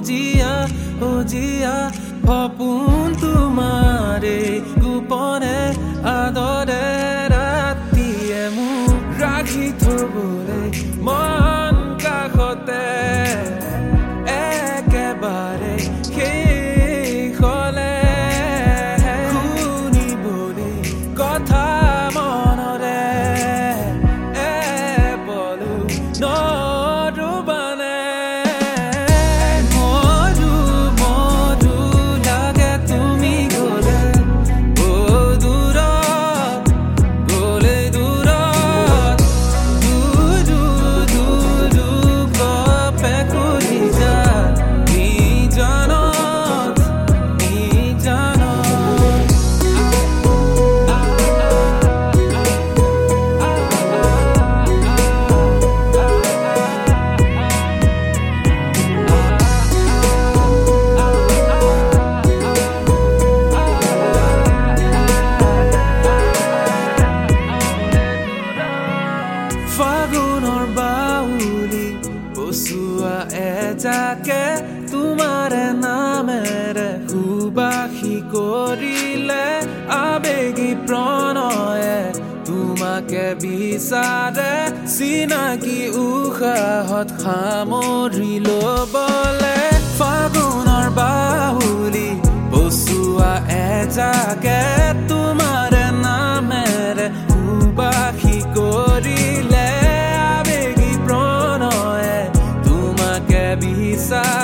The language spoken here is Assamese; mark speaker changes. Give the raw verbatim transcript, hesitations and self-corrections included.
Speaker 1: জিয়া ও জিয়া সপোন তোমাৰে গোপনে আদৰে ৰাতিয়ে মোক ৰাখি থবলৈ মন কাষতে একেবাৰে শেষ হ'লে শুনিবলৈ কথা মনৰে এপলো নৰুবানে মধু মধু লাগে তুমি গ'লে অ দূৰত গ'লে দূৰত দূৰ দূৰ দূৰ গপে কৰি যা নিজানত নিজানত ফাগুনৰ বাউলি বসুৱা এজাকে তোমাৰে নামেৰে সুবাসী কৰিলে আবেগী প্ৰণয়ে তোমাকে বিচাৰে চিনাকি উশাহত সামৰি ল'বলে ফাগুনৰ বাউলি বসুৱা এজাকে তোমাৰে নামেৰে সুবাসী কৰিলে আবেগী প্ৰণয়ে তোমাকে বিচাৰে